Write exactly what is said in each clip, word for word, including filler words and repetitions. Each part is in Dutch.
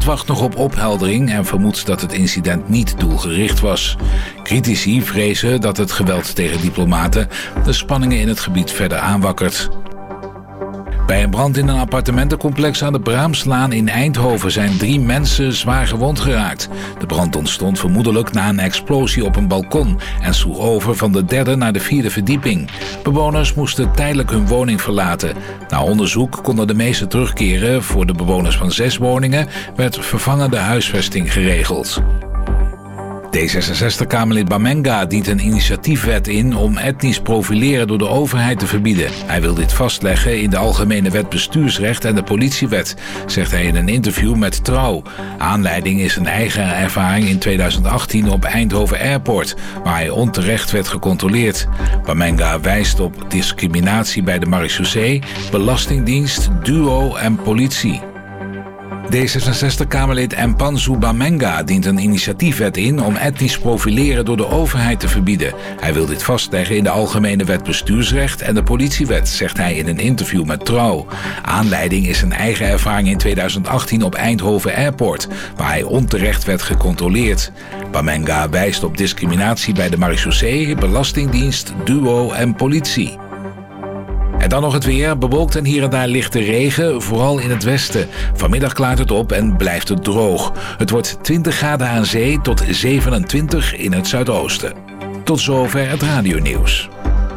land wacht nog op opheldering en vermoedt dat het incident niet doelgericht was. Critici vrezen dat het geweld tegen diplomaten de spanningen in het gebied verder aanwakkert. Bij een brand in een appartementencomplex aan de Braamslaan in Eindhoven zijn drie mensen zwaar gewond geraakt. De brand ontstond vermoedelijk na een explosie op een balkon en sloeg over van de derde naar de vierde verdieping. Bewoners moesten tijdelijk hun woning verlaten. Na onderzoek konden de meesten terugkeren. Voor de bewoners van zes woningen werd vervangende huisvesting geregeld. D zesenzestig-Kamerlid Bamenga dient een initiatiefwet in om etnisch profileren door de overheid te verbieden. Hij wil dit vastleggen in de Algemene Wet Bestuursrecht en de Politiewet, zegt hij in een interview met Trouw. Aanleiding is een eigen ervaring in tweeduizend achttien op Eindhoven Airport, waar hij onterecht werd gecontroleerd. Bamenga wijst op discriminatie bij de marechaussee, Belastingdienst, Duo en politie. D zesenzestig-Kamerlid Mpanzu Bamenga dient een initiatiefwet in om etnisch profileren door de overheid te verbieden. Hij wil dit vastleggen in de Algemene Wet Bestuursrecht en de Politiewet, zegt hij in een interview met Trouw. Aanleiding is een eigen ervaring in tweeduizend achttien op Eindhoven Airport, waar hij onterecht werd gecontroleerd. Bamenga wijst op discriminatie bij de marechaussee, Belastingdienst, Duo en politie. En dan nog het weer. Bewolkt en hier en daar lichte regen, vooral in het westen. Vanmiddag klaart het op en blijft het droog. Het wordt twintig graden aan zee tot zevenentwintig in het zuidoosten. Tot zover het radionieuws.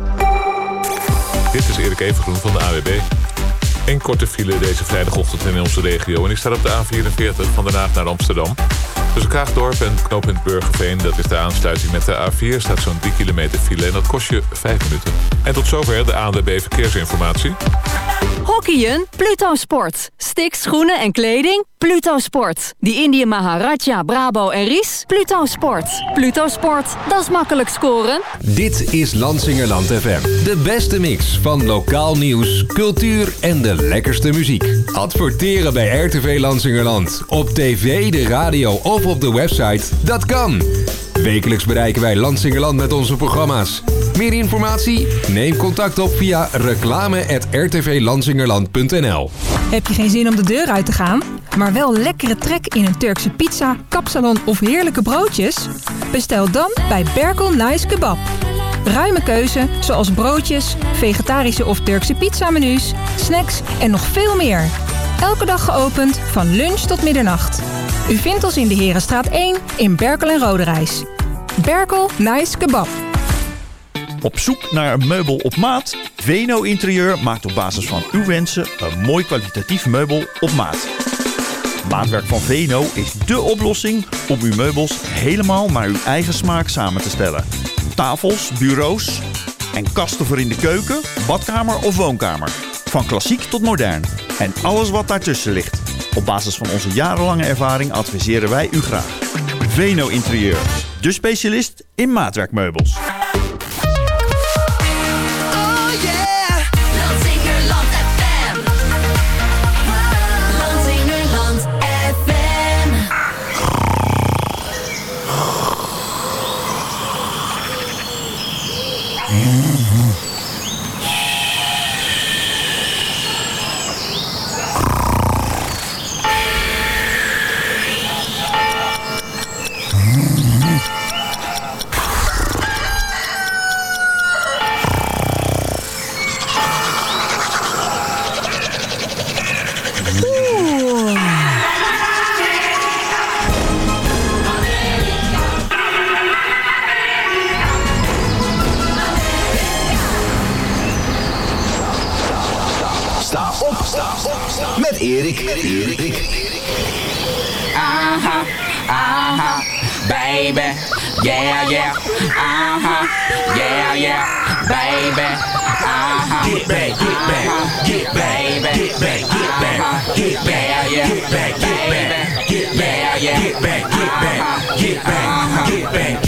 Dit is Erik Evengroen van de A W B. Een korte file deze vrijdagochtend in onze regio. En die staat op de A vierenveertig van Den Haag naar Amsterdam. Tussen Kaagdorp en knooppunt Burgerveen, dat is de aansluiting met de A vier, staat zo'n drie kilometer file en dat kost je vijf minuten. En tot zover de A N W B Verkeersinformatie. Hockeyen? Pluto Sport. Sticks, schoenen en kleding? Pluto Sport. Die Indië Maharaja, Brabo en Ries? Pluto Sport. Pluto Sport, dat is makkelijk scoren. Dit is Lansingerland F M. De beste mix van lokaal nieuws, cultuur en de lekkerste muziek. Adverteren bij R T V Lansingerland. Op tv, de radio of op de website. Dat kan. Wekelijks bereiken wij Lansingerland met onze programma's. Meer informatie? Neem contact op via reclame at r t v lansingerland punt n l. Heb je geen zin om de deur uit te gaan, maar wel lekkere trek in een Turkse pizza, kapsalon of heerlijke broodjes? Bestel dan bij Berkel Nice Kebab. Ruime keuze zoals broodjes, vegetarische of Turkse pizzamenu's, snacks en nog veel meer. Elke dag geopend van lunch tot middernacht. U vindt ons in de Herenstraat één in Berkel en Roderijs. Berkel Nice Kebab. Op zoek naar een meubel op maat? Veno Interieur maakt op basis van uw wensen een mooi kwalitatief meubel op maat. Maatwerk van Veno is dé oplossing om uw meubels helemaal naar uw eigen smaak samen te stellen. Tafels, bureaus en kasten voor in de keuken, badkamer of woonkamer. Van klassiek tot modern. En alles wat daartussen ligt. Op basis van onze jarenlange ervaring adviseren wij u graag. Veno Interieur, de specialist in maatwerkmeubels. Met Erik. Erik. Aha, aha, baby, yeah, yeah. Aha, yeah, yeah, baby. Aha, get back, get back, get back, get back, get back, get back, get back, get back, get back, get back, get back, get back, get back.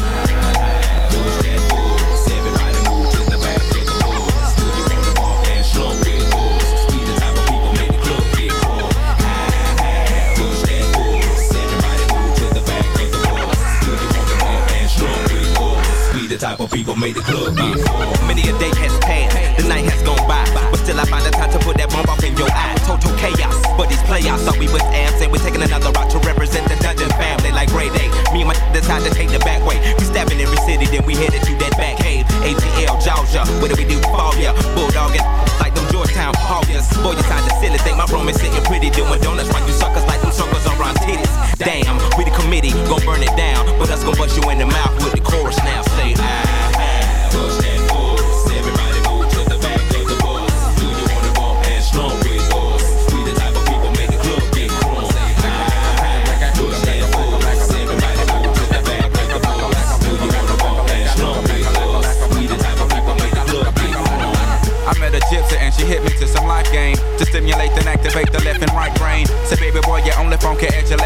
Type of people made the club get full. Many a day has passed, the night has gone by, but still I find the time to put that bump off in your eye. Total chaos, but these playoffs thought we was abs and we're taking another route to rep.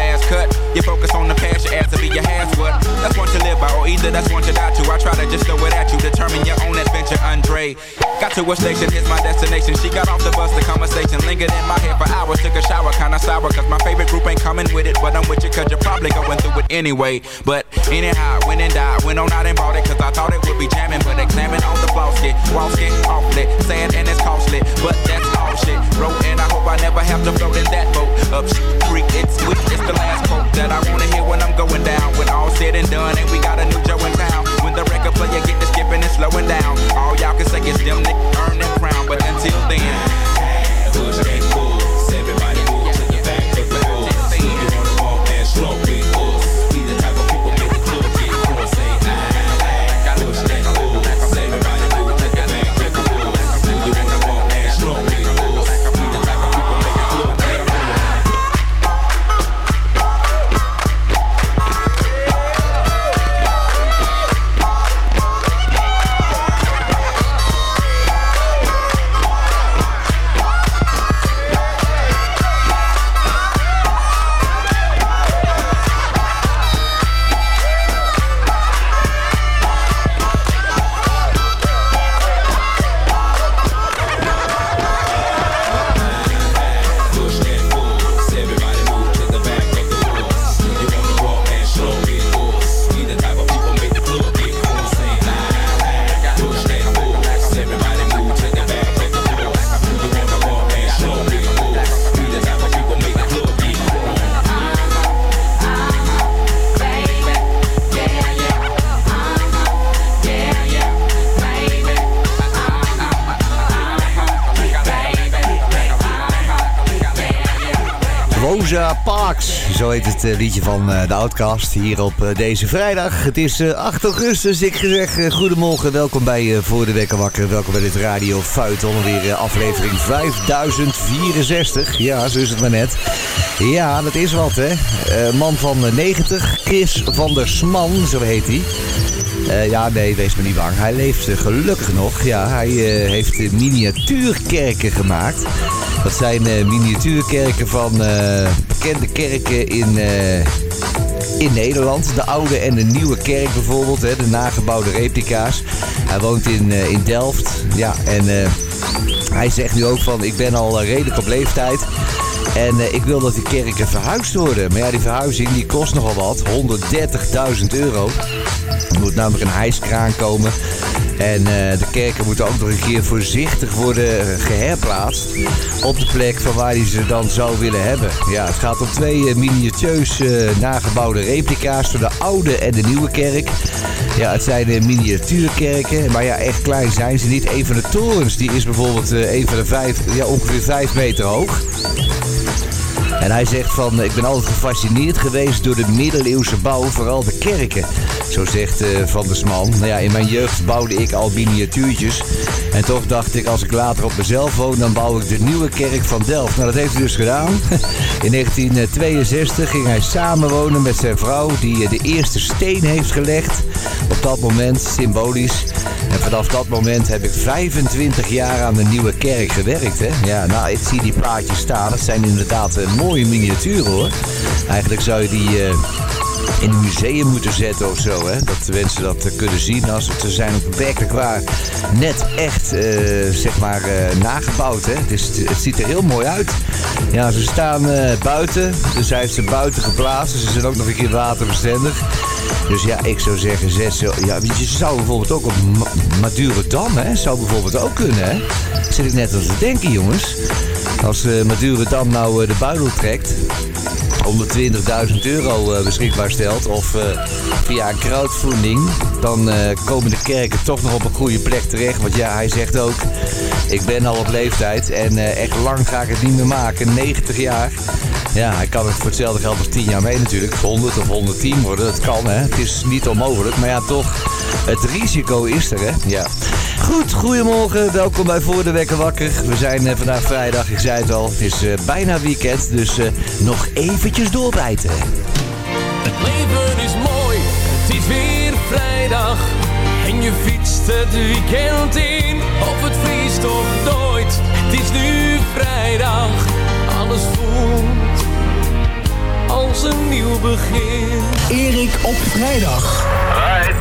last cut. You focus on the past, you ask to be your has what. That's one to live by, or either that's one to die to. I try to just throw it at you, determine your own adventure, Andre. Got to a station, here's my destination. She got off the bus, the conversation lingered in my head for hours. Took a shower, kinda sour, cause my favorite group ain't coming with it. But I'm with you cause you're probably going through it anyway. But anyhow, went and died, went on out and bought it. Cause I thought it would be jamming, but examine on the floss get. Walls get awfully, sad and it's costly. But that's all shit, wrote and I hope I never have to float in that boat. Up creek, it's sweet, it's the last quote that I wanna hear when I'm going down. When all said and done and we got a new Joe in town. When the record player get to skipping and slowing down. All y'all can say is them niggas earn their crown. But until then, push and pull, everybody move to the back of the bus. You wanna walk and slow with us. We the type of people make the club get cool. Say ah, push and pull, everybody move to the back of the bus. You wanna walk and slow with us. We the type of people make the club get cool. Rosa Parks, zo heet het uh, liedje van uh, de Outcast hier op uh, deze vrijdag. Het is uh, acht augustus, ik zeg uh, goedemorgen, welkom bij uh, Voor de Wekker Wakker. Welkom bij dit Radio Feuilleton, weer uh, aflevering vijfduizend vierenzestig. Ja, zo is het maar net. Ja, dat is wat hè. Uh, man van uh, negentig, Chris van der Sman, zo heet hij. Uh, ja, nee, wees maar niet bang. Hij leeft uh, gelukkig nog. Ja, hij uh, heeft uh, miniatuurkerken gemaakt. Dat zijn uh, miniatuurkerken van uh, bekende kerken in, uh, in Nederland. De oude en de nieuwe kerk bijvoorbeeld, hè, de nagebouwde replica's. Hij woont in, uh, in Delft. Ja, en uh, hij zegt nu ook van, ik ben al uh, redelijk op leeftijd. En uh, ik wil dat die kerken verhuisd worden. Maar ja, die verhuizing die kost nogal wat. honderddertigduizend euro. Er moet namelijk een hijskraan komen. En uh, de kerken moeten ook nog een keer voorzichtig worden geherplaatst. Op de plek van waar hij ze dan zou willen hebben. Ja, het gaat om twee uh, miniatieus uh, nagebouwde replica's voor de oude en de nieuwe kerk. Ja, het zijn uh, miniatuurkerken. Maar ja, echt klein zijn ze niet. Een van de torens die is bijvoorbeeld uh, een van de vijf, ja, ongeveer vijf meter hoog. En hij zegt van, ik ben altijd gefascineerd geweest door de middeleeuwse bouw, vooral de kerken. Zo zegt uh, Van der Sman. Nou ja, in mijn jeugd bouwde ik al miniatuurtjes. En toch dacht ik, als ik later op mezelf woon, dan bouw ik de nieuwe kerk van Delft. Nou, dat heeft hij dus gedaan. In negentien tweeënzestig ging hij samenwonen met zijn vrouw, die de eerste steen heeft gelegd. Op dat moment, symbolisch. En vanaf dat moment heb ik vijfentwintig jaar aan de nieuwe kerk gewerkt. Hè? Ja, nou, ik zie die plaatjes staan. Dat zijn inderdaad uh, mooie miniaturen, hoor. Eigenlijk zou je die uh, in een museum moeten zetten of zo. Hè? Dat de mensen dat uh, kunnen zien. Als het, ze zijn ook werkelijk waar net echt, uh, zeg maar, uh, nagebouwd. Hè? Het, is, het ziet er heel mooi uit. Ja, ze staan uh, buiten. Dus hij heeft ze buiten geplaatst. Ze zijn ook nog een keer waterbestendig. Dus ja, ik zou zeggen, zet ze, ja, je zou bijvoorbeeld ook op Madurodam, hè, zou bijvoorbeeld ook kunnen, hè. Zit ik net aan te denken, jongens. Als uh, Madurodam nou uh, de buidel trekt, honderdtwintigduizend euro uh, beschikbaar stelt, of uh, via een crowdfunding, dan uh, komen de kerken toch nog op een goede plek terecht. Want ja, hij zegt ook, ik ben al op leeftijd en uh, echt lang ga ik het niet meer maken, negentig jaar. Ja, hij kan het voor hetzelfde geld als tien jaar mee natuurlijk. honderd of honderdtien worden, dat kan hè. Het is niet onmogelijk, maar ja toch, het risico is er hè. Ja. Goed, goedemorgen, welkom bij Voor de Wekker Wakker. We zijn uh, vandaag vrijdag, ik zei het al, het is uh, bijna weekend, dus uh, nog eventjes doorbijten. Het leven is mooi, het is weer vrijdag. En je fietst het weekend in, of het vriest of nooit. Het is nu vrijdag, alles voelt als een begin. Erik op vrijdag. Right.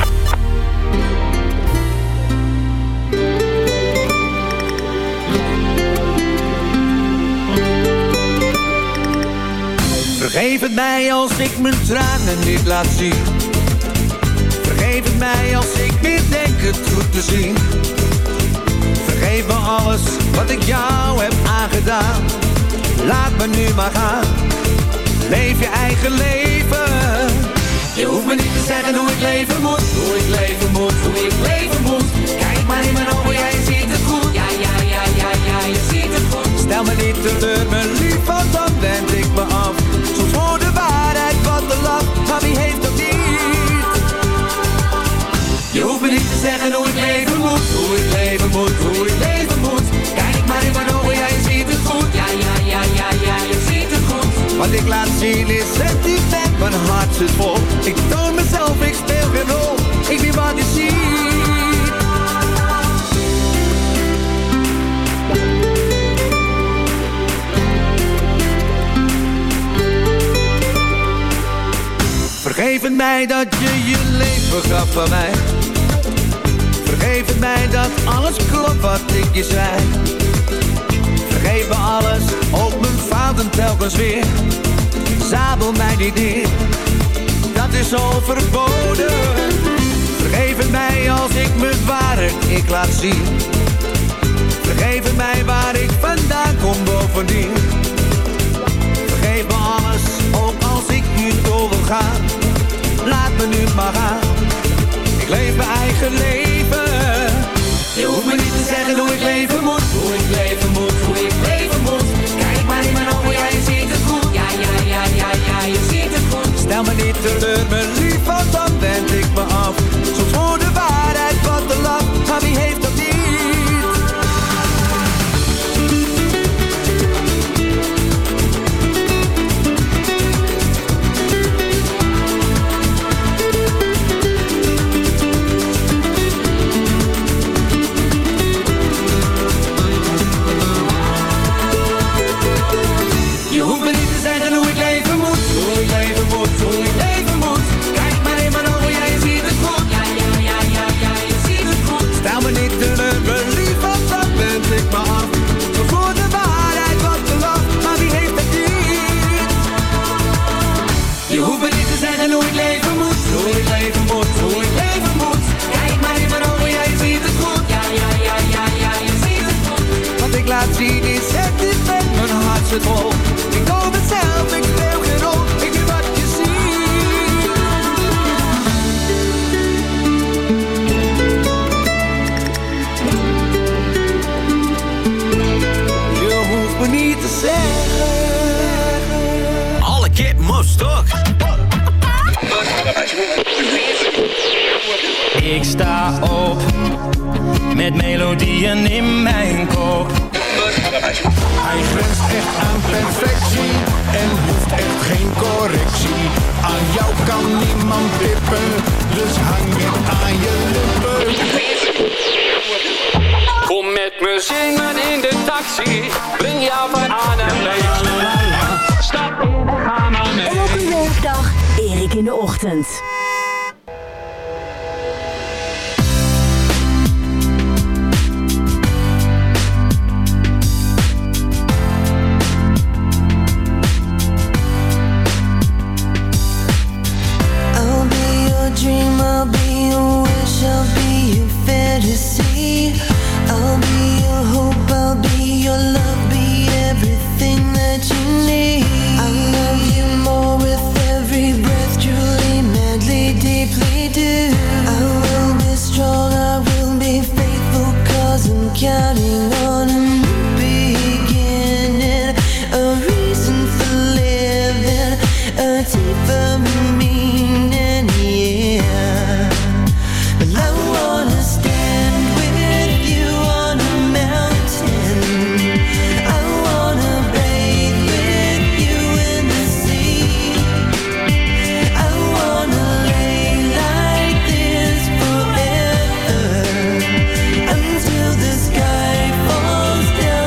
Vergeef het mij als ik mijn tranen niet laat zien. Vergeef het mij als ik weer denk het goed te zien. Vergeef me alles wat ik jou heb aangedaan. Laat me nu maar gaan. Leef je eigen leven. Je hoeft me niet te zeggen hoe ik leven moet. Hoe ik leven moet, hoe ik leven moet. Kijk maar in mijn ogen, jij ziet het goed. Ja, ja, ja, ja, ja, je ziet het goed. Stel me niet teleur, mijn lief, want dan wend ik me af. Soms voor de waarheid wat te laf, maar wie heeft dat niet? Je hoeft me niet te zeggen hoe ik leven moet. Hoe ik leven moet, hoe ik leven moet. Kijk maar in mijn ogen, jij ziet het goed. Ja, ja, ja, ja, ja, je ziet het goed. Wat ik laat zien is sentiment, mijn hart zit vol. Ik toon mezelf, ik speel geen rol. Ik ben wat je ziet. Vergeef het mij dat je je leven gaf van mij. Vergeef het mij dat alles klopt wat ik je zei. Vergeef me alles, ook mijn fouten telkens weer. Zabel mij niet neer, dat is al verboden. Vergeef het mij als ik mijn ware ik laat zien. Vergeef het mij waar ik vandaan kom bovendien. Vergeef me alles, ook als ik nu door wil gaan. Laat me nu maar gaan. Ik leef mijn eigen leven. Je hoeft me niet te zeggen hoe ik leven moet. Hoe ik leven moet, hoe ik leven moet. Kijk maar in mijn ogen, ja, je ziet het goed. Ja, ja, ja, ja, ja, je ziet het goed. Stel me niet teleur, mijn lief, want dan wend ik me af. Soms voor de waarheid wat te laf, maar wie heeft dat niet? Je hoeft me niet te zeggen hoe ik leven moet. Hoe ik leven moet, hoe ik leven moet. Kijk maar in mijn ogen, ja, je ziet het goed. Ja, ja, ja, ja, ja, je ziet het goed. Stel me niet teleur, mijn lief, want dan wend ik me af. Zo voor de waarheid wat te laf, maar wie heeft het niet? Je hoeft me niet te zeggen hoe ik leven moet. Hoe ik leven moet, hoe ik leven moet. Kijk maar in mijn ogen, ja, je ziet het goed. Ja, ja, ja, ja, ja, je ziet het goed. Wat ik laat zien is het niet met mijn hart zit vol. Ik doe mezelf, ik speel geen rol. Ik doe wat je ziet. Je hoeft me niet te zeggen. Alle kip moest toch? Ik sta op met melodieën in mijn kop. Hij grenst echt aan perfectie en hoeft echt geen correctie. Aan jou kan niemand tippen, dus hang het aan je lippen. Kom met me zingen in de taxi. Breng jou van aan en mee. Stap in, ga maar mee. Elke werkdag, Erik in de ochtend. Dream, I'll be your wish, I'll be your fantasy. I'll be your hope, I'll be your love, be everything that you need. I love you more with every breath, truly, madly, deeply do. I will be strong, I will be faithful, cause I'm counting on a new beginning. A reason for living, a deeper meaning.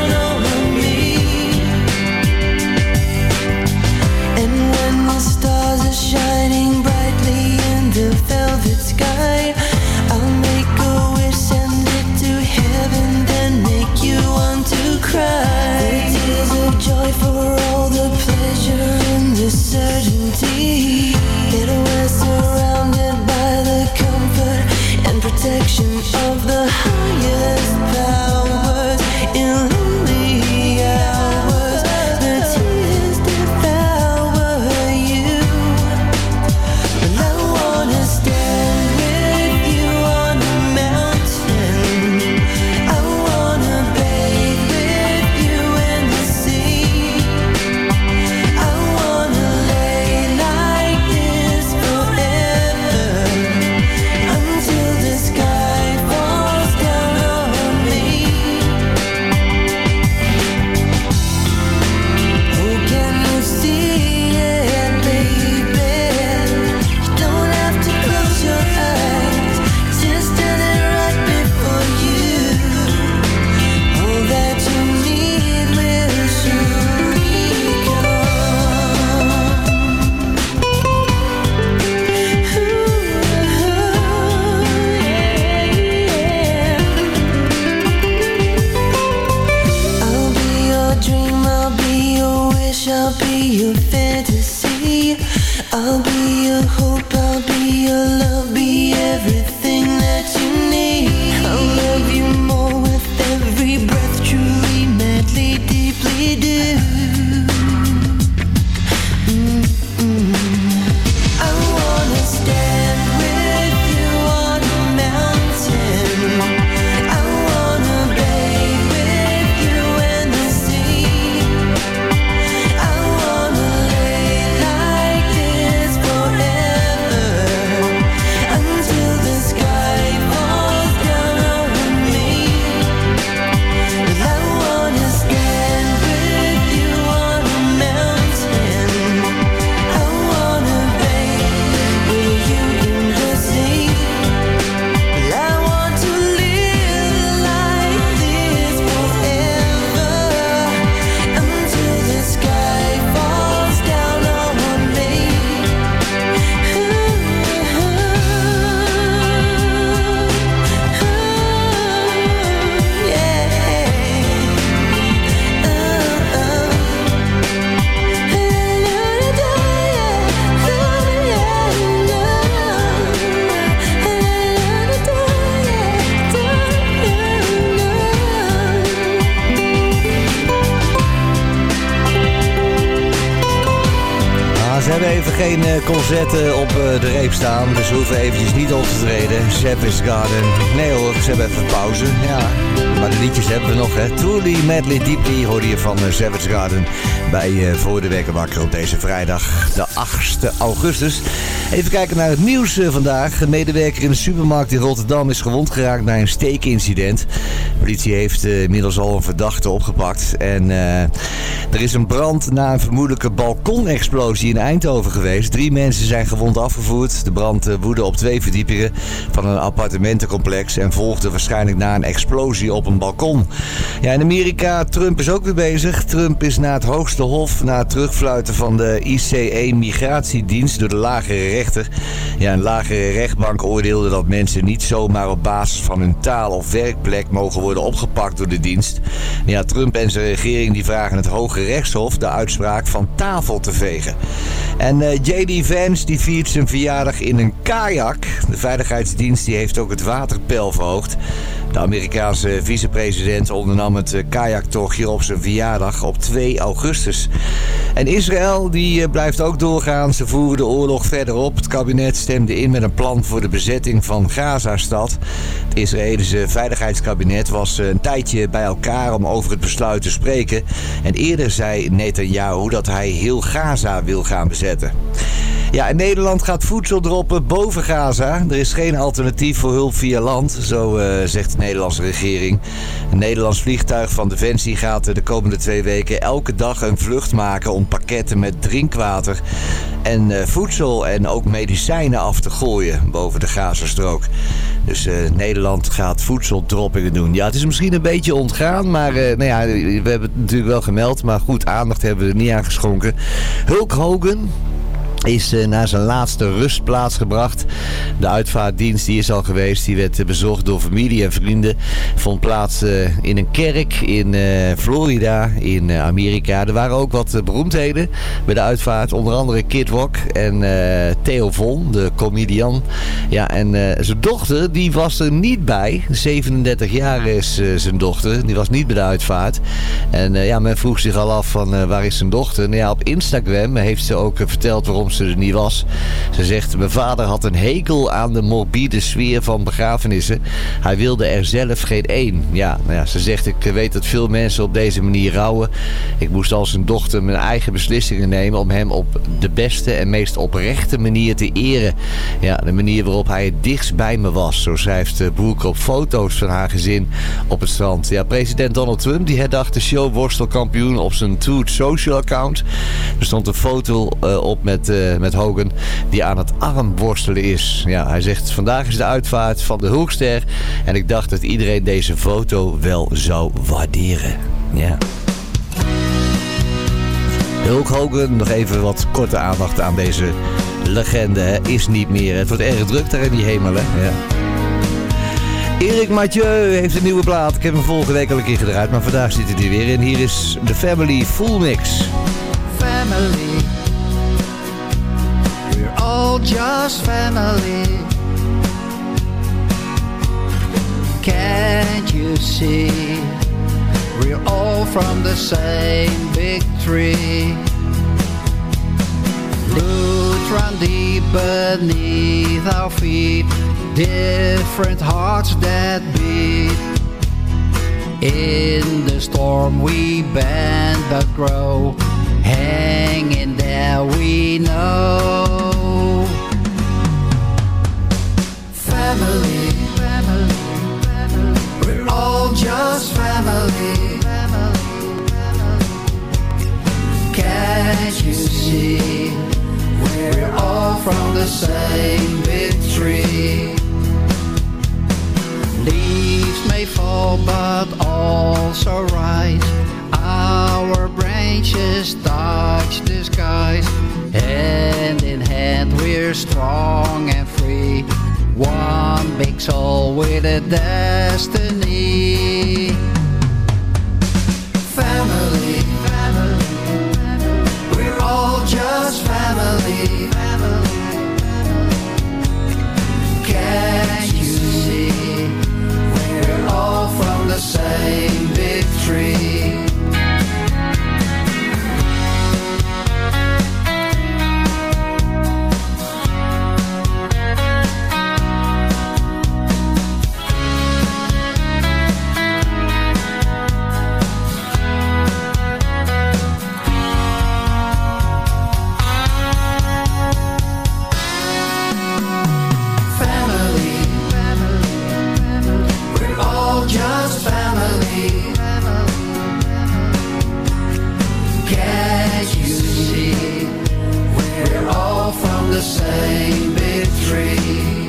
Stars see that we're surrounded by the comfort and protection of the highest powers in lonely hours. The tears devour you, but I wanna stand with you on a mountain. I wanna bathe with you in the sea. I wanna lay like this forever until the sky falls down on me. Oh, can you see it, baby? You don't have to close your eyes, just standing right before you. All that you need will surely come. I'll be your dream, I'll be your wish, I'll be your fantasy. I'll be your hope, I'll be your love, be everything that you need. I'll love you more with every breath, truly, madly, deeply do. Mm-mm. I wanna stand with you on a mountain. I wanna bathe with you in the sea. I wanna lay like this forever until the sky falls down on me. But I wanna stand with you on a mountain. I wanna bathe with you in the sea. But I want to live like this forever until the sky falls down on me. Ah, ze hebben even geen eh, concerten op eh, de reep staan, dus ze hoeven eventjes niet op te treden. Savage Garden. Nee hoor, ze hebben even pauze. Ja, maar de liedjes hebben we nog, hè. Truly, Madly, Deeply hoorde je van eh, Savage Garden bij eh, Voor de Wekker Wakker op deze vrijdag, de achtste augustus. Even kijken naar het nieuws eh, vandaag. Een medewerker in de supermarkt in Rotterdam is gewond geraakt bij een steekincident. De politie heeft eh, inmiddels al een verdachte opgepakt. En eh, er is een brand na een vermoedelijke balkonexplosie in Eindhoven geweest. Drie mensen zijn gewond afgevoerd. De brand eh, woedde op twee verdiepingen van een appartementencomplex en volgde waarschijnlijk na een explosie op een balkon. Ja, in Amerika, Trump is ook weer bezig. Trump is na het hoogste hof, na het terugfluiten van de I C E-migratiedienst door de lagere rechter. Ja, een lagere rechtbank oordeelde dat mensen niet zomaar op basis van hun taal of werkplek mogen worden opgepakt door de dienst. Ja, Trump en zijn regering die vragen het Hoge Rechtshof de uitspraak van tafel te vegen. En uh, J D Vance die viert zijn verjaardag in een kajak. De veiligheidsdienst die heeft ook het waterpeil verhoogd. De Amerikaanse vicepresident ondernam het uh, kajaktochtje op zijn verjaardag op twee augustus. En Israël die uh, blijft ook doorgaan. Ze voeren de oorlog verder op. Het kabinet stemde in met een plan voor de bezetting van Gaza-stad. Het Israëlische veiligheidskabinet was uh, een tijdje bij elkaar om over het besluit te spreken. En eerder zei Netanyahu dat hij heel Gaza wil gaan bezetten. Ja, in Nederland gaat voedsel droppen boven Gaza. Er is geen alternatief voor hulp via land, zo uh, zegt de Nederlandse regering. Een Nederlands vliegtuig van Defensie gaat de komende twee weken elke dag een vlucht maken om pakketten met drinkwater en uh, voedsel en ook medicijnen af te gooien boven de Gazastrook. Dus uh, Nederland gaat voedseldroppingen doen. Ja, het is misschien een beetje ontgaan, maar uh, nou ja, we hebben het natuurlijk wel gemeld. Maar goed, aandacht hebben we er niet aan geschonken. Hulk Hogan, is uh, naar zijn laatste rustplaats gebracht. De uitvaartdienst die is al geweest. Die werd uh, bezocht door familie en vrienden. Vond plaats uh, in een kerk in uh, Florida, in uh, Amerika. Er waren ook wat uh, beroemdheden bij de uitvaart. Onder andere Kid Rock en uh, Theo Von, de comedian. Ja, en uh, zijn dochter, die was er niet bij. zevenendertig jaar is uh, zijn dochter. Die was niet bij de uitvaart. En uh, ja, men vroeg zich al af van uh, waar is zijn dochter? Nou ja, op Instagram heeft ze ook uh, verteld waarom ze er niet was. Ze zegt, mijn vader had een hekel aan de morbide sfeer van begrafenissen. Hij wilde er zelf geen één. Ja, nou ja, ze zegt, ik weet dat veel mensen op deze manier rouwen. Ik moest als een dochter mijn eigen beslissingen nemen om hem op de beste en meest oprechte manier te eren. Ja, de manier waarop hij het dichtst bij me was. Zo schrijft Brooke op foto's van haar gezin op het strand. Ja, president Donald Trump die herdacht de showworstelkampioen op zijn Truth Social account. Er stond een foto uh, op met, uh, met Hogan die aan het armworstelen is. Ja, hij zegt, vandaag is de uitvaart van de Hulkster en ik dacht dat iedereen deze foto wel zou waarderen. Ja. Hulk Hogan, nog even wat korte aandacht aan deze legende. Hè. Is niet meer. Het wordt erg druk daar in die hemel. Hè. Ja. Erik Mathieu heeft een nieuwe plaat. Ik heb hem vorige week al een keer gedraaid, maar vandaag zit hij er weer in. Hier is The Family Full Mix. Family, we're all just family. Can't you see? We're all from the same big tree. Roots run deep beneath our feet. Different hearts that beat. In the storm we bend but grow. Hanging there we know. Family, family, family. We're all just family. Can't you see? We're all from the same big tree. Leaves may fall but also rise. Our branches touch the skies. Hand in hand we're strong and free. One big soul with a destiny. Family, family, family. We're all just family. Can't you see? We're all from the same big tree. Same big tree.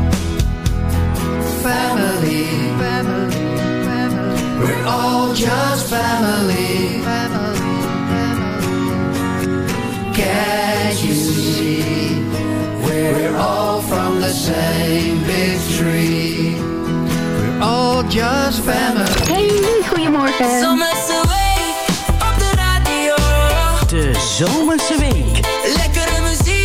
Family, family, family. We're all just family. Family, family. Can't you see? We're all from the same big tree. We're all just family. Hey, goedemorgen. Zomerse week op de radio. De Zomerse week. Lekkere muziek.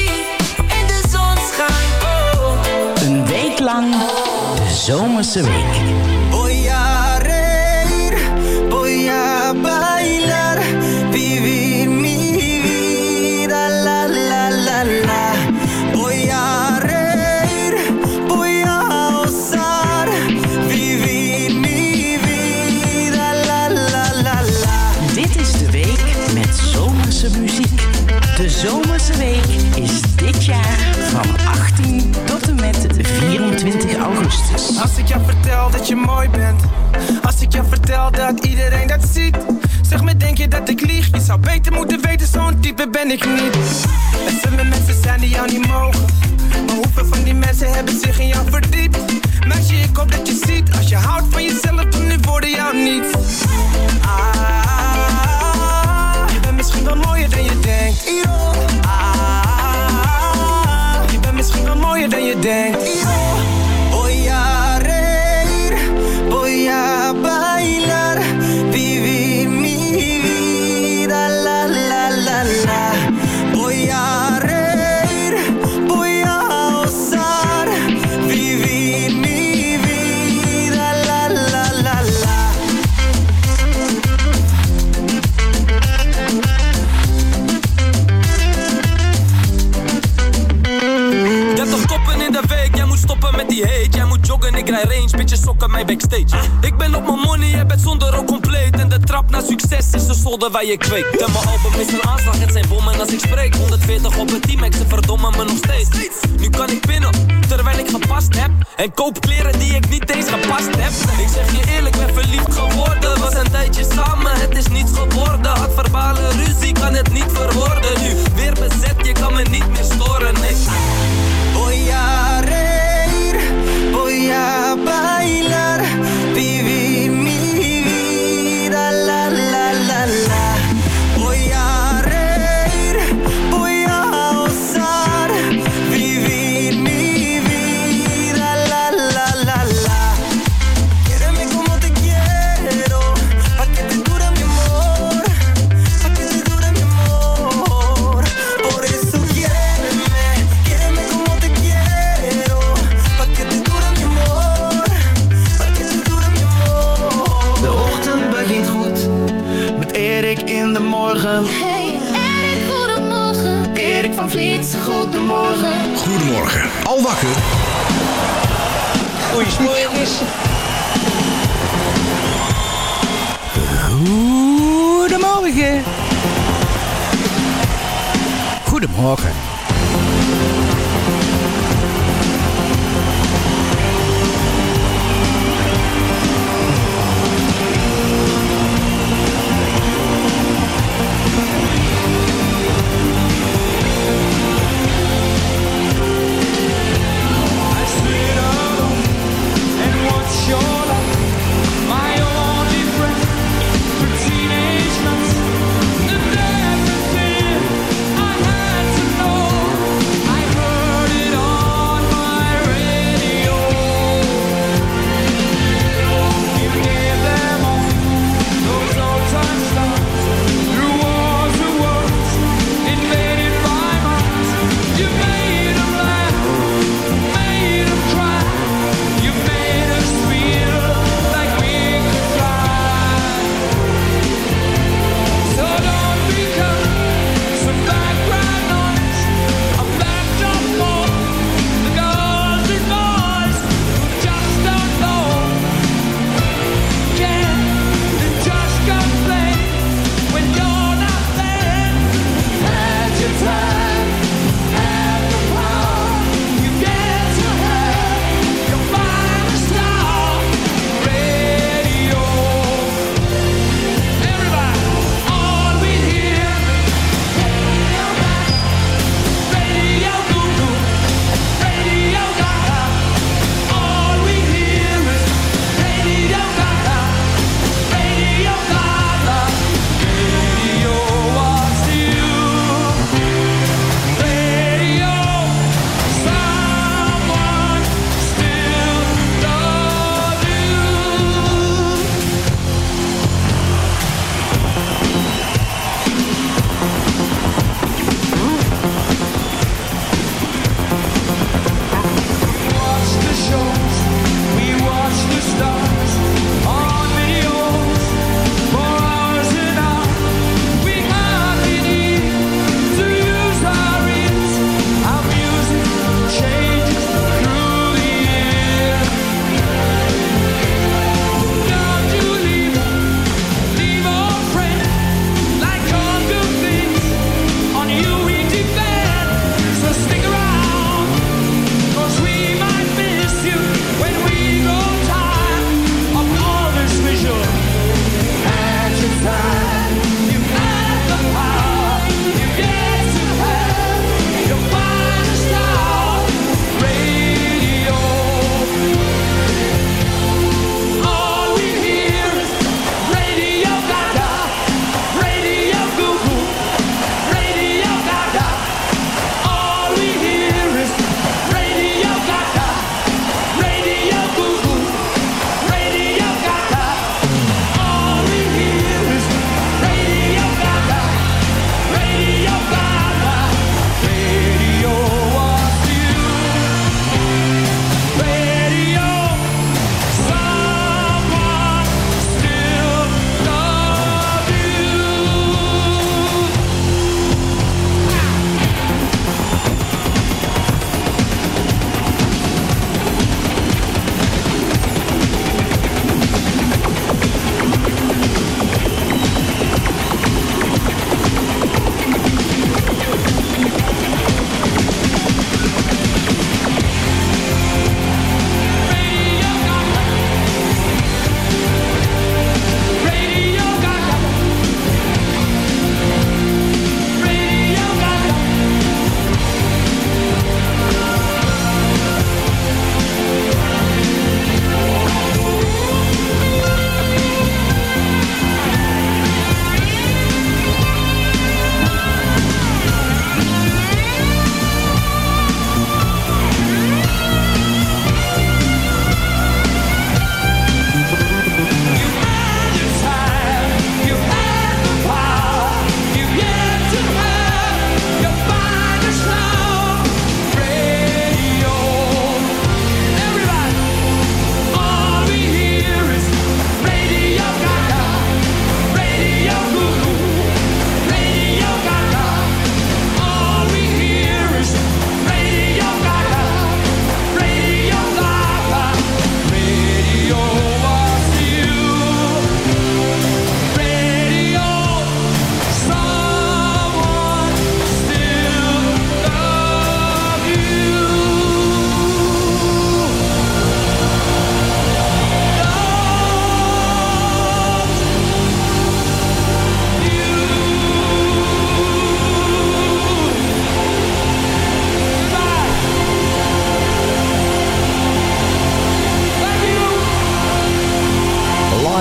Een week lang de Zomerse week. Voy a reír, voy a bailar, vivir mi vida, la la la la. Voy a reír, voy a gozar, vivir mi vida, la la la la. Dit is de week met Zomerse muziek. De Zomerse week is dit jaar van achttien tot en met vierentwintig augustus. Als ik jou vertel dat je mooi bent, als ik jou vertel dat iedereen dat ziet, zeg me, denk je dat ik lieg? Je zou beter moeten weten, zo'n type ben ik niet. Er zullen mensen zijn die jou niet mogen, maar hoeveel van die mensen hebben zich in jou verdiept? Meisje, ik hoop dat je ziet, als je houdt van jezelf, dan nu worden jou niets. Ah, je bent misschien wel mooier dan je denkt. Ah, met die hate. Jij moet joggen, ik rij range, bitches sokken mij backstage. Ik ben op mijn money, jij bent zonder ook compleet. En de trap naar succes is de zolder waar je kweekt. En mijn album is een aanslag, het zijn bommen als ik spreek. honderdveertig op het team, ze verdommen me nog steeds. Nu kan ik pinnen, terwijl ik gepast heb. En koop kleren die ik niet eens gepast heb. Ik zeg je eerlijk, ben verliefd geworden. Was een tijdje samen, het is niets geworden. Had verbale ruzie, kan het niet verwoorden. Nu weer bezet, je kan me niet meer storen, nee. Voy a reír, voy a bailar, vivir mi vida, la la la la. Voy a reír, voy a gozar, vivir mi vida, la la la la. Quiéreme como te quiero, pa' que te dure mi amor, pa' que te dure mi amor. Por eso quiéreme, quiéreme como te quiero, pa' que te dure mi amor, pa' que te dure mi amor. De ochtend begint goed, met Erik in de morgen. Hey Erik, goedemorgen. Erik van Vliet, goedemorgen. Goedemorgen. Al wakker? Goeiemorgen. Goedemorgen. Goedemorgen. Teenage nuts, the everything I had to know.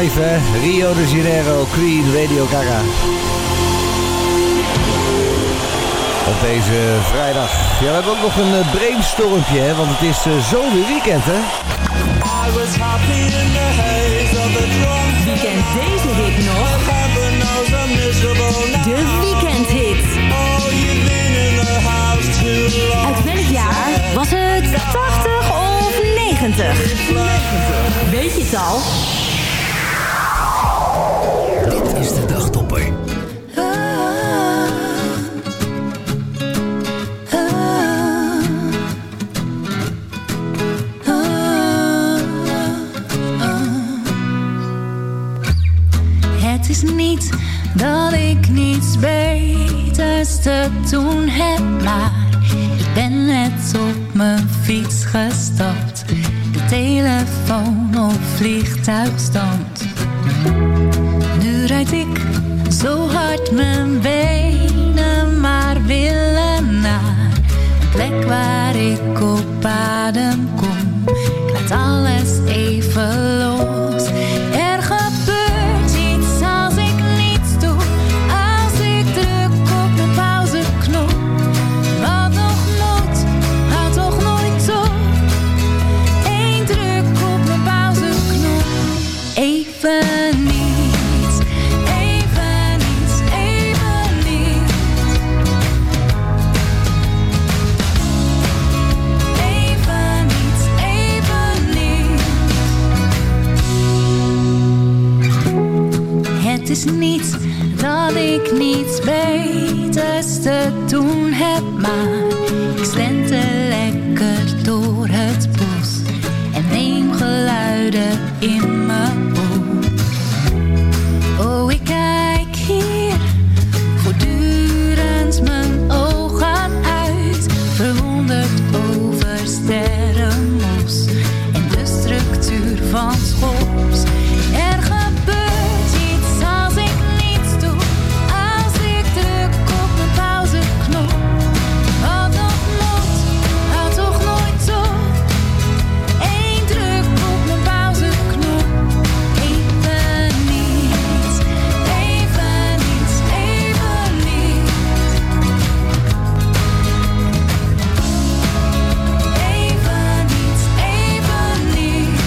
live, hè. Rio de Janeiro, Queen, Radio Gaga. Op deze vrijdag. Ja, we hebben ook nog een uh, brainstormpje, hè, want het is uh, zomerweekend, hè. Wie kent deze hit nog? De weekendhit. Uit welk jaar was het tachtig of negentig? Weet je het al? Dit is de dagtopper. Het is niet dat ik niets beters te doen heb, maar ik ben net op mijn fiets gestapt. De telefoon op vliegtuigstand. Nu rijd ik zo hard mijn benen maar willen naar een plek waar ik op adem kom. Ik laat alles even los. Er gebeurt iets als ik niets doe, als ik druk op mijn pauzeknop. Wat nog moet, houdt toch nooit op. Eén druk op mijn pauzeknop. Even niets, even niets, even niets. Even niets, even niets. Het is niet dat ik niets beters te doen heb, maar ik slenter lekker door het bos en neem geluiden in mijn oor. Oh, ik kijk hier voortdurend mijn ogen uit, verwonderd over sterrenmos en de structuur van schors. Er gebeurt iets als ik niets doe, als ik druk op mijn pauzeknop. Wat nog moet, houdt toch nooit op. Eén druk op mijn pauzeknop. Even niets, even niets, even niets. Even niets, even niets.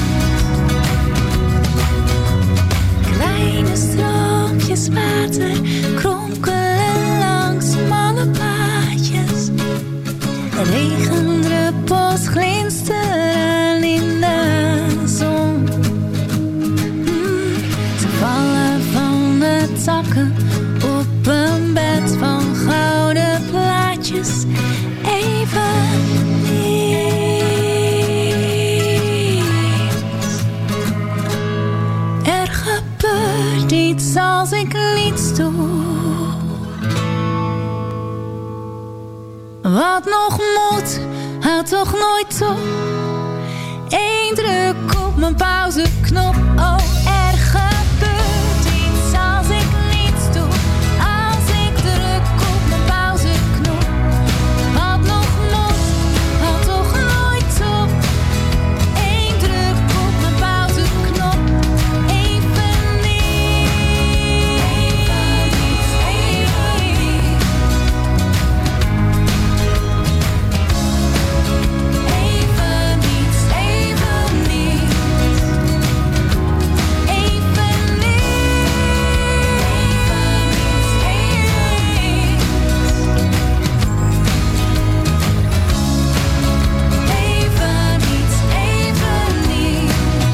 Kleine strookjes water kronkelen langs malle paadjes. Regendruppels glinsteren in de zon. Mm, ze vallen van de takken op een bed van gouden plaatjes. Even niets. Er gebeurt iets als ik niets doe. Wat nog moet, houdt toch nooit op. Eén druk op mijn pauzeknop. Oh, er gebeurt iets als ik niets doe, als ik druk op mijn pauzeknop. Wat nog moet, houdt toch nooit op. Eén druk op mijn pauzeknop. Even niets. Even niets, even niets. Even niets, even niets. Even niets, even niets.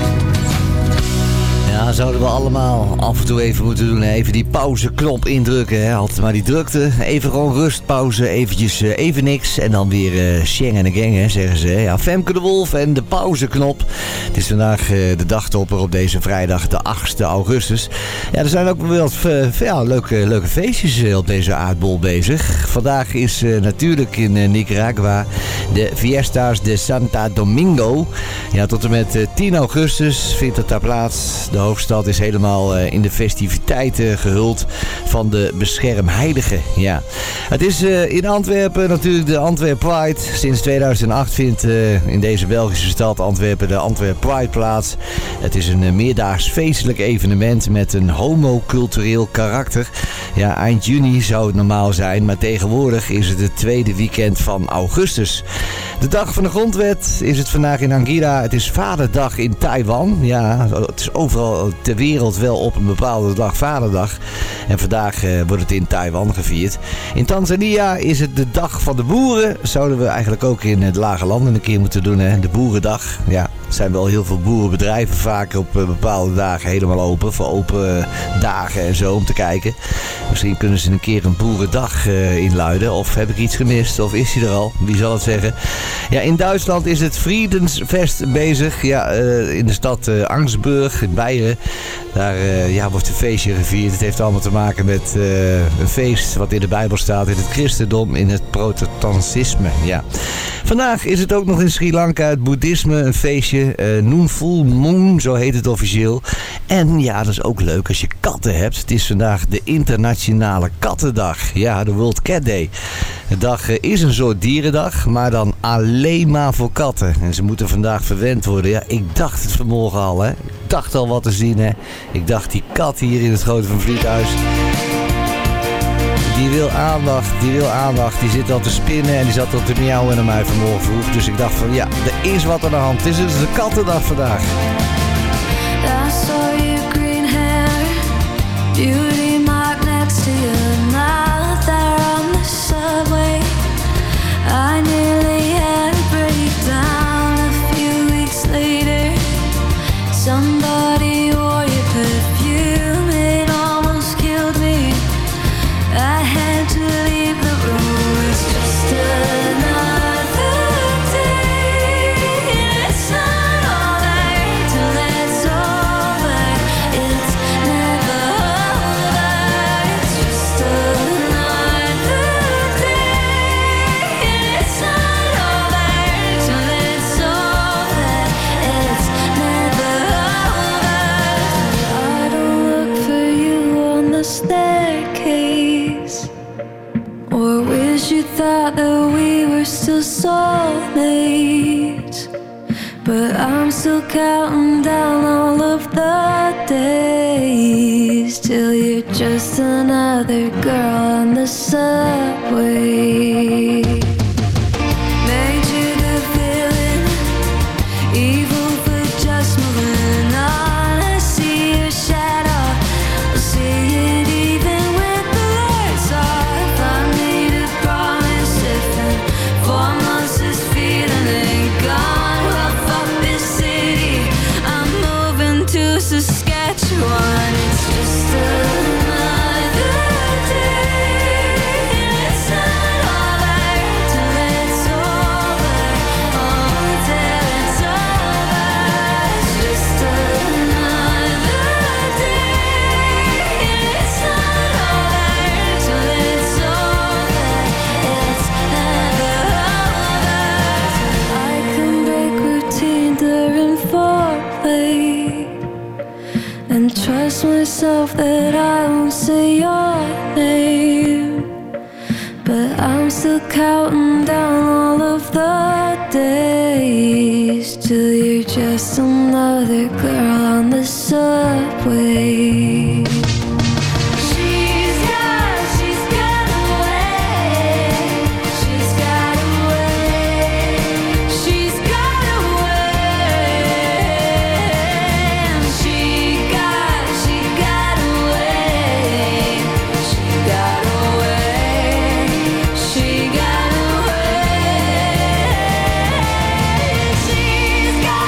Ja, zouden we allemaal af en toe even moeten doen. Hè? Even die pauzeknop indrukken. Hè? Altijd maar die drukte. Even gewoon rust, pauze. Eventjes uh, even niks. En dan weer uh, Sheng en de gang, hè, zeggen ze. Hè? Ja, Femke de Wolf en de pauzeknop. Het is vandaag uh, de dagtopper op deze vrijdag, de achtste augustus. Ja, er zijn ook wel wat uh, ja, leuke, leuke feestjes uh, op deze aardbol bezig. Vandaag is uh, natuurlijk in uh, Nicaragua de Fiestas de Santo Domingo. Ja, tot en met uh, tien augustus vindt het daar plaats. De hoofdstad stad is helemaal uh, in de festiviteiten gehuld van de beschermheilige. Ja. Het is uh, in Antwerpen natuurlijk de Antwerp Pride. Sinds tweeduizend acht vindt uh, in deze Belgische stad Antwerpen de Antwerp Pride plaats. Het is een uh, meerdaags feestelijk evenement met een homocultureel karakter. Ja, eind juni zou het normaal zijn, maar tegenwoordig is het het tweede weekend van augustus. De dag van de grondwet is het vandaag in Anguilla. Het is Vaderdag in Taiwan. Ja, het is overal ter wereld wel op een bepaalde dag Vaderdag. En vandaag uh, wordt het in Taiwan gevierd. In Tanzania is het de dag van de boeren. Zouden we eigenlijk ook in het lage landen een keer moeten doen, hè? De boerendag. Ja, er zijn wel heel veel boerenbedrijven vaak op uh, bepaalde dagen helemaal open. Voor open uh, dagen en zo om te kijken. Misschien kunnen ze een keer een boerendag uh, inluiden. Of heb ik iets gemist? Of is hij er al? Wie zal het zeggen? Ja, in Duitsland is het Friedensfest bezig. Ja, uh, in de stad uh, Angsburg in Beieren. Daar uh, ja, wordt een feestje gevierd. Het heeft allemaal te maken met uh, een feest wat in de Bijbel staat. In het christendom, in het protestantisme. Ja. Vandaag is het ook nog in Sri Lanka het boeddhisme een feestje. Uh, Noon Full Moon, zo heet het officieel. En ja, dat is ook leuk als je katten hebt. Het is vandaag de internationale kattendag. Ja, de World Cat Day. De dag uh, is een soort dierendag, maar dan alleen maar voor katten. En ze moeten vandaag verwend worden. Ja, ik dacht het vanmorgen al, hè. Ik dacht al wat te zien, hè. Ik dacht, die kat hier in het Grote van Vliethuis, die wil aandacht, die wil aandacht. Die zit al te spinnen en die zat al te miauwen naar mij vanmorgen vroeg. Dus ik dacht van, ja, er is wat aan de hand. Het is dus de kattendag vandaag. I saw your green hair, beauty mark next to your mouth there on the subway. I nearly had a breakdown a few weeks later. Somebody wore your perfume, it almost killed me. I had to leave the room, it's just another day. It's not all right till it's over. It's never over. It's just another day. It's not all right till it's over. It's never over. I don't look for you on the staircase, or wish you thought that we were still soulmates. But I'm still counting down all of the days till you're just another girl on the subway. Made you the villain, evil for just moving on. I see your shadow, I see it even with the lights off. I made a promise if in four months this feeling ain't gone, well fuck this city, I'm moving to Saskatchewan. It's just another day. It's not all right till it's over. Oh, till it's over. It's just another day. It's not all right till it's over. It's never over. I can break routine during foreplay and trust myself that I won't say your name. But I'm still counting down all of the days till you're just another girl on the subway. She's got, she's got away. She's got away. She's got away. And she got, she got away. She got away. She got away. She's got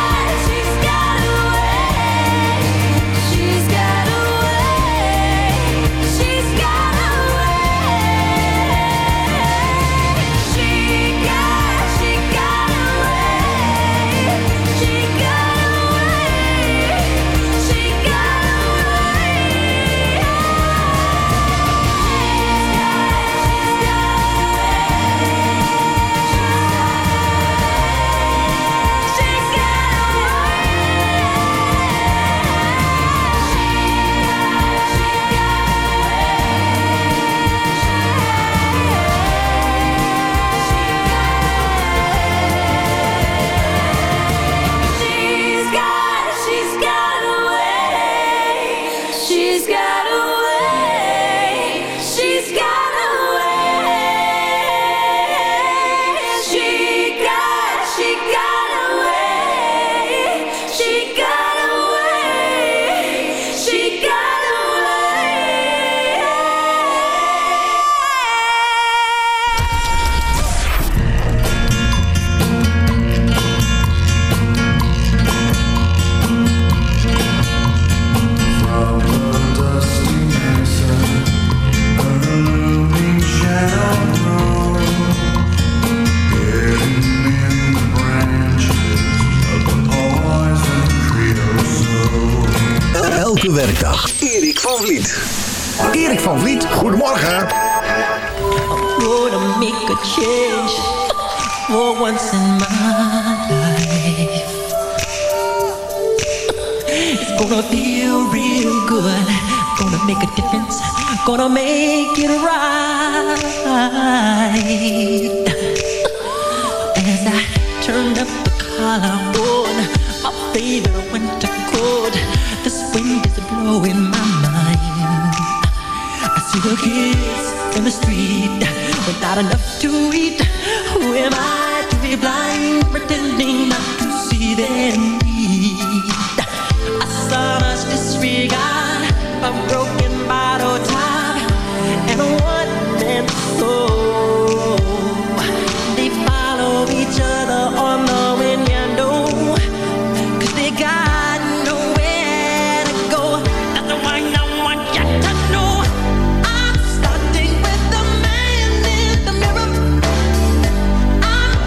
Elke werkdag. Erik van Vliet. Erik van Vliet, goedemorgen. Gonna make a change for once in my life. It's gonna feel real good. Gonna make a difference. Gonna make it right. As I turn up the collar on my favorite winter coat, this wind is blowing my mind. I see the kids in the street without enough to eat. Who am I to be blind, pretending not to see their need? I saw much disregard, a broken bottle top, and a one-man soul. They follow each other on the window, 'cause they got nowhere to go. That's the one I want you to know. I'm starting with the man in the mirror. I'm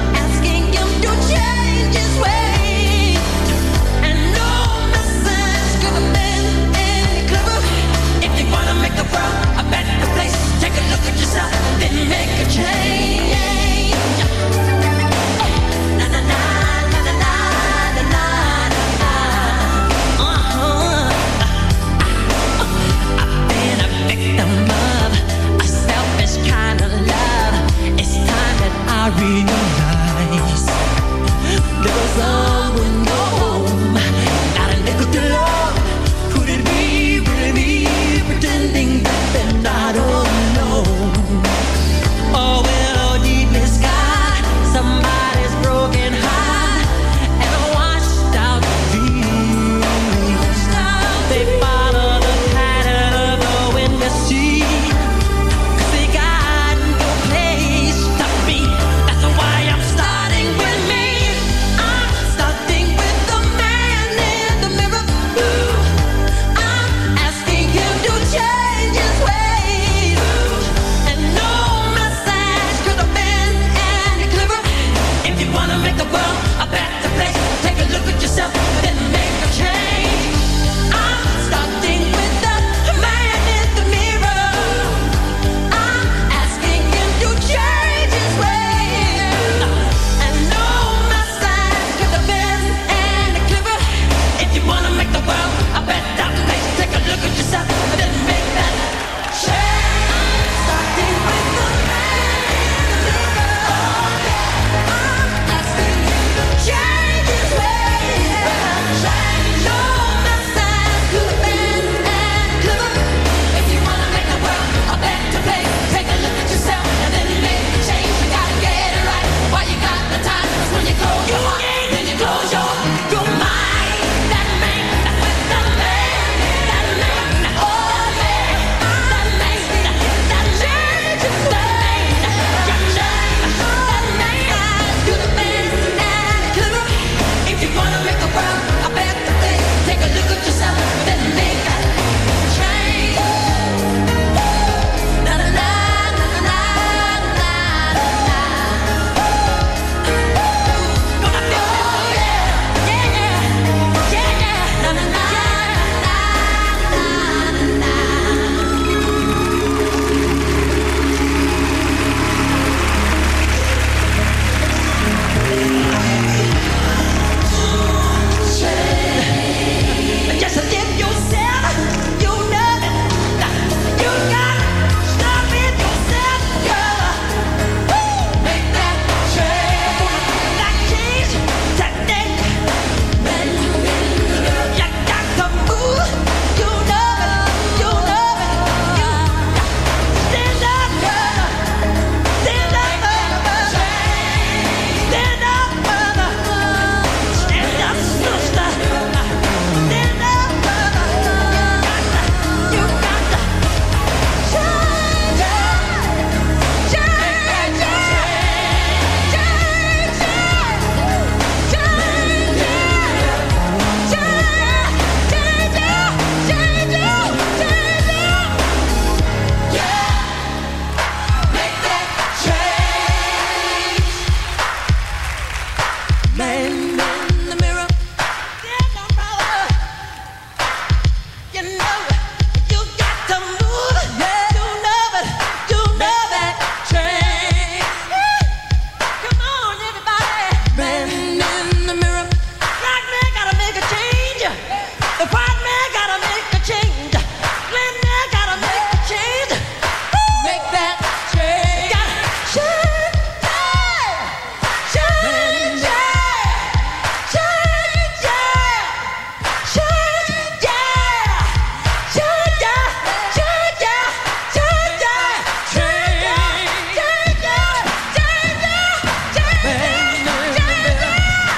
man in the mirror. Black man gotta make a change. The white man gotta make a change. Black man gotta make a change. Make that change. Gotta change, yeah. Change, yeah. Change, yeah. Change, yeah. Change, yeah. Change, yeah. Change, yeah. Change, yeah. Change, yeah. Change, yeah.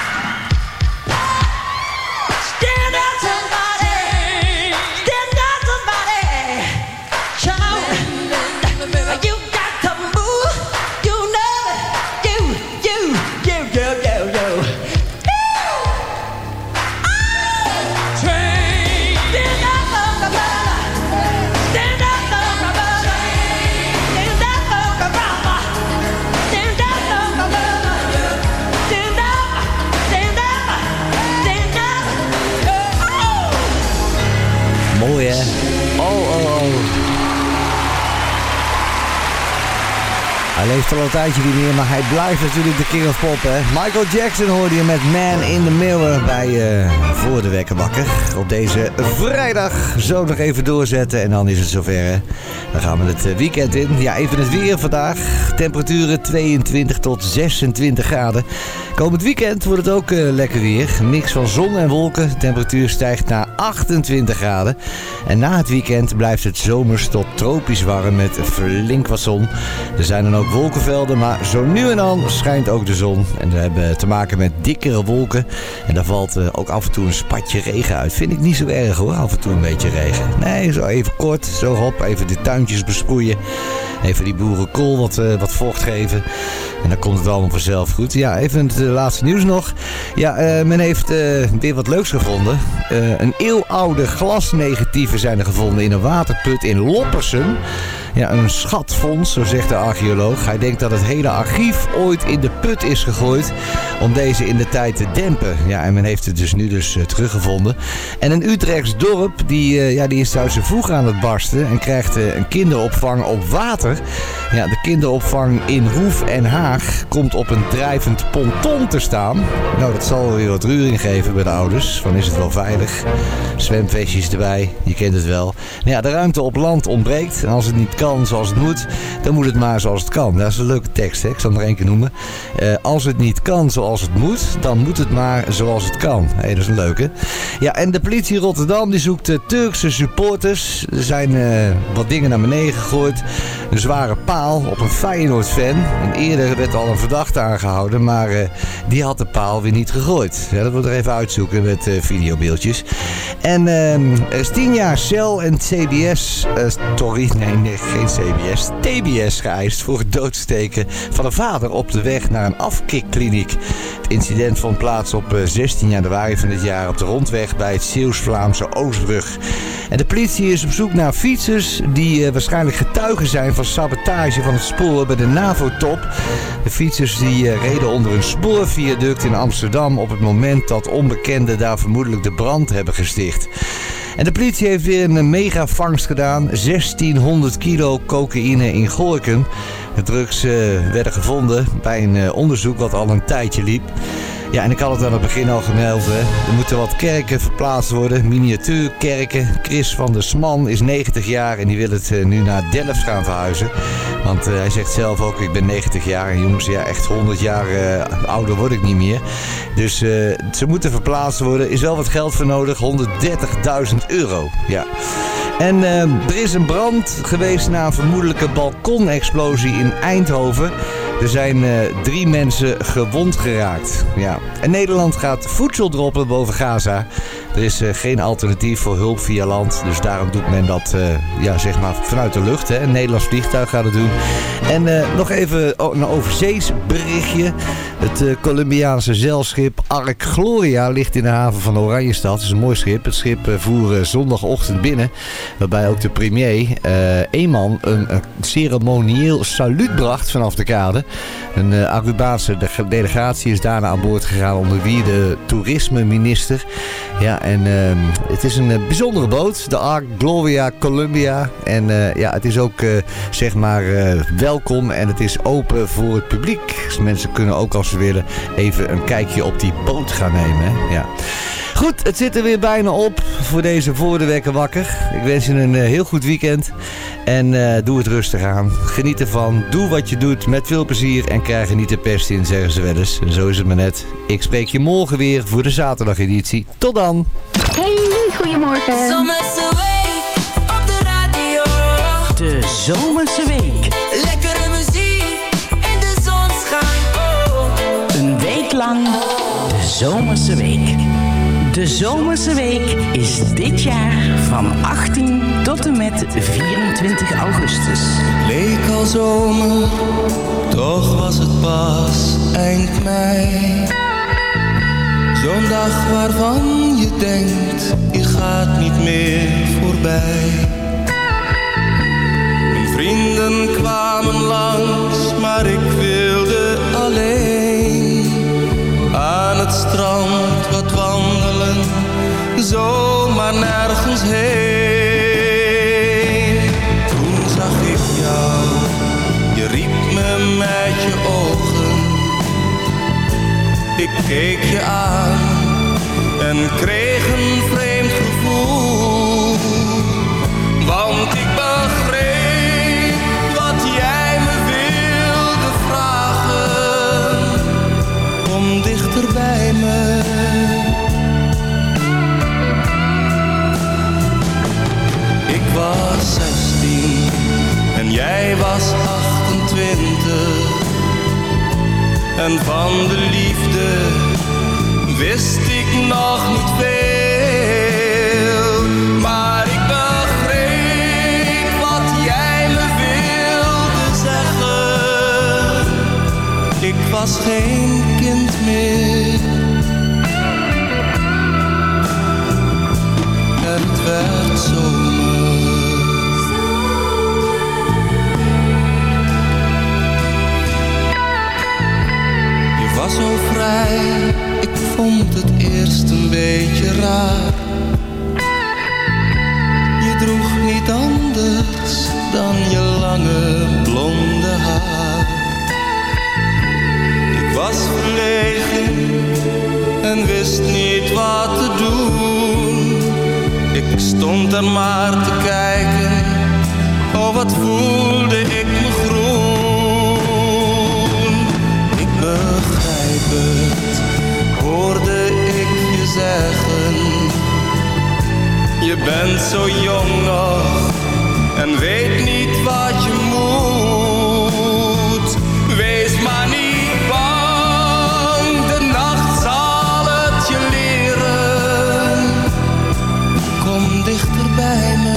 Stand up, somebody. Stand up, somebody. Shout. You got to move. You know it. You, you, you, you, you, you. Stand up for my brother. Stand up for my brother. Stand up for my brother. Stand up for my brother. Stand up. Stand up. Stand up. Oh. Mooi hè? Oh, oh, oh. Hij leeft al een tijdje niet meer, maar hij blijft natuurlijk de king of pop, hè. Michael Jackson hoorde je met Man in the Mirror bij uh, Voor de Wekker Wakker. Op deze vrijdag zo nog even doorzetten en dan is het zover, hè. Dan gaan we het weekend in. Ja, even het weer vandaag. Temperaturen tweeëntwintig tot zesentwintig graden. Komend weekend wordt het ook uh, lekker weer. Een mix van zon en wolken. De temperatuur stijgt naar achtentwintig graden. En na het weekend blijft het zomers tot tropisch warm met flink wat zon. Er zijn dan ook wolkenvelden, maar zo nu en dan schijnt ook de zon. En we hebben te maken met dikkere wolken. En daar valt uh, ook af en toe een spatje regen uit. Vind ik niet zo erg hoor, af en toe een beetje regen. Nee, zo even kort, zo hop, even de tuintjes besproeien. Even die boerenkool wat, uh, wat vocht geven. En dan komt het allemaal vanzelf goed. Ja, even het uh, laatste nieuws nog. Ja, uh, men heeft uh, weer wat leuks gevonden. Uh, een eeuwoude glasnegatieven zijn er gevonden in een waterput in Loppersum. Ja, een schatfonds, zo zegt de archeoloog. Hij denkt dat het hele archief ooit in de put is gegooid om deze in de tijd te dempen. Ja, en men heeft het dus nu dus uh, teruggevonden. En een Utrechts dorp, die, uh, ja, die is thuis zijn voeg aan het barsten en krijgt uh, een kinderopvang op water. Ja, de kinderopvang in Roef en Haag komt op een drijvend ponton te staan. Nou, dat zal weer wat reuring geven bij de ouders. Van is het wel veilig? Zwemvestjes erbij, je kent het wel. Nou ja, de ruimte op land ontbreekt. En als het niet kan zoals het moet, dan moet het maar zoals het kan. Dat is een leuke tekst, hè? Ik zal het nog één keer noemen. Uh, als het niet kan zoals het moet, dan moet het maar zoals het kan. Hey, dat is een leuke. Ja, en de politie Rotterdam die zoekt uh, Turkse supporters. Er zijn uh, wat dingen naar beneden gegooid. Een zware paal op een Feyenoord-fan. En eerder werd al een verdachte aangehouden, maar uh, die had de paal weer niet gegooid. Ja, dat moet er even uitzoeken met uh, videobeeldjes. En uh, er is tien jaar cel en C B S, uh, sorry, nee, nee, geen C B S, T B S geëist voor het doodsteken van een vader op de weg naar een afkikkliniek. Het incident vond plaats op uh, zestien januari van dit jaar op de rondweg bij het Zeeuws-Vlaamse Oostbrug. En de politie is op zoek naar fietsers die uh, waarschijnlijk getuigen zijn van sabotage van het spoor bij de NAVO-top. De fietsers die uh, reden onder een spoorviaduct in Amsterdam op het moment dat onbekenden daar vermoedelijk de brand hebben gesticht. En de politie heeft weer een megavangst gedaan. zestienhonderd kilo cocaïne in Gorinchem. De drugs uh, werden gevonden bij een uh, onderzoek wat al een tijdje liep. Ja, en ik had het aan het begin al gemeld. Hè. Er moeten wat kerken verplaatst worden. Miniatuurkerken. Chris van der Sman is negentig jaar en die wil het uh, nu naar Delft gaan verhuizen. Want uh, hij zegt zelf ook, ik ben negentig jaar. En jongens, ja, echt honderd jaar uh, ouder word ik niet meer. Dus uh, ze moeten verplaatst worden. Is wel wat geld voor nodig. honderddertigduizend euro. Ja. En uh, er is een brand geweest na een vermoedelijke balkonexplosie in Eindhoven. Er zijn uh, drie mensen gewond geraakt. Ja. En Nederland gaat voedsel droppen boven Gaza. Er is uh, geen alternatief voor hulp via land. Dus daarom doet men dat uh, ja, zeg maar vanuit de lucht. Hè. Een Nederlands vliegtuig gaat het doen. En uh, nog even een overzees berichtje. Het uh, Colombiaanse zeilschip Ark Gloria ligt in de haven van Oranjestad. Het is een mooi schip. Het schip uh, voer uh, zondagochtend binnen. Waarbij ook de premier uh, Eman een, een ceremonieel saluut bracht vanaf de kade. Een uh, Arubaanse de- delegatie is daarna aan boord gegaan onder wie de toerisme-minister. Ja, en uh, het is een uh, bijzondere boot, de Ark Gloria Columbia. En uh, ja, het is ook uh, zeg maar uh, welkom en het is open voor het publiek. Dus mensen kunnen ook als ze willen even een kijkje op die boot gaan nemen. Hè? Ja. Goed, het zit er weer bijna op voor deze Voor de Wekker Wakker. Ik wens je een uh, heel goed weekend. En uh, doe het rustig aan. Geniet ervan. Doe wat je doet met veel plezier. En krijg er niet de pest in, zeggen ze wel eens. En zo is het maar net. Ik spreek je morgen weer voor de zaterdageditie. Tot dan. Hey, goedemorgen. Zomerse week op de radio. De Zomerse Week. Lekkere muziek en de zon schijnt. Oh. Een week lang de Zomerse Week. De Zomerse Week is dit jaar van achttien tot en met vierentwintig augustus. Leek al zomer, toch was het pas eind mei. Zo'n dag waarvan je denkt, je gaat niet meer voorbij. Mijn vrienden kwamen langs, maar ik wilde alleen aan het strand wat wandelen, zomaar nergens heen. Toen zag ik jou, je riep me met je ogen. Ik keek je aan en kreeg een vreemd gevoel, want ik begreep wat jij me wilde vragen. Kom dichter bij me. Ik was zestien en jij was achtentwintig. En van de liefde wist ik nog niet veel. Maar ik begreep wat jij me wilde zeggen. Ik was geen kind meer. En het werd zomer. Was zo vrij, ik vond het eerst een beetje raar. Je droeg niet anders dan je lange blonde haar. Ik was verlegen en wist niet wat te doen. Ik stond er maar te kijken, oh wat voelde ik me groen. Hoorde ik je zeggen, je bent zo jong nog en weet niet wat je moet. Wees maar niet bang, de nacht zal het je leren. Kom dichter bij me.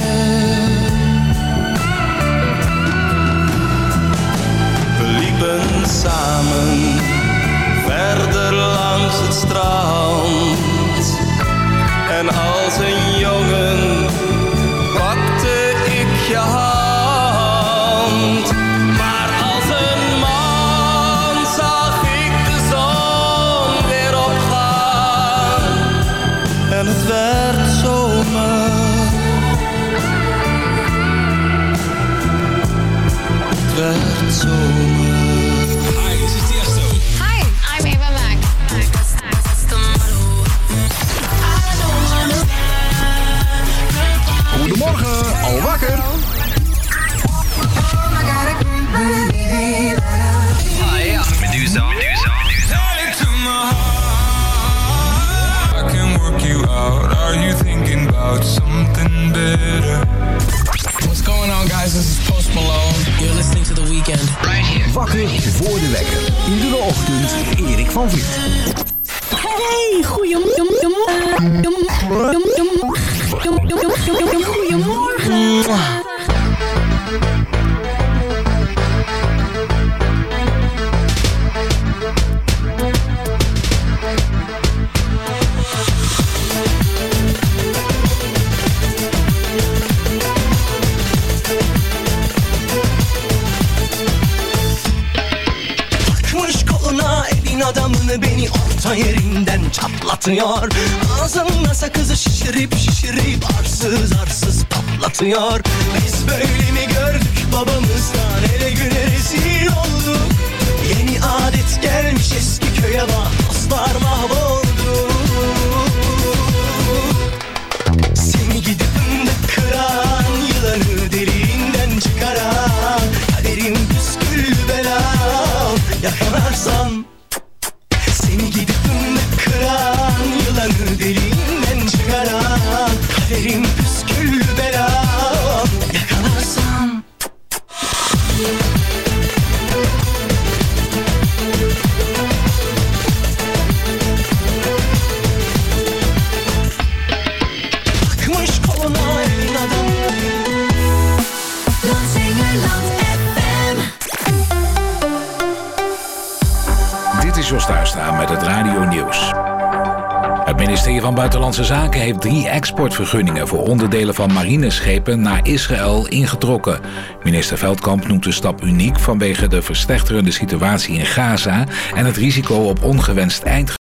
We liepen samen verder langs het strand. En als een jongen pakte ik je hand. Maar als een man zag ik de zon weer opgaan. En het werd zomer. Het werd zomer. Goedemorgen, al wakker? Hi, I'm Medusa. Medusa. Medusa. I can work you out. Are you thinking about something better? What's going on, guys? This is Post Malone. You're listening to The Weeknd. Right here. Wakker voor de wekker. Iedere ochtend Erik van Vliet. Hey, goedemorgen. Goedemorgen. Adamını beni orta yerinden çatlatıyor. Ağzımda sakızı şişirip şişirip arsız arsız patlatıyor. Biz böyle mi gördük babamızdan, hele güne rezil olduk. Yeni adet gelmiş eski köye bak dostlar mahvoldu. Seni gidip fındık kıran, yılanı deliğinden çıkaran, kaderim püsküllü belam yakalarsan. Seni gidip fındık kıran, yılanı deliğinden çıkaran, kaderim püsküllü belam yakalarsan. Takmış koluna elin adam. Dit is Jos Duistra met het Radio Nieuws. Het ministerie van Buitenlandse Zaken heeft drie exportvergunningen voor onderdelen van marineschepen naar Israël ingetrokken. Minister Veldkamp noemt de stap uniek vanwege de verslechterende situatie in Gaza en het risico op ongewenst eindgevaar.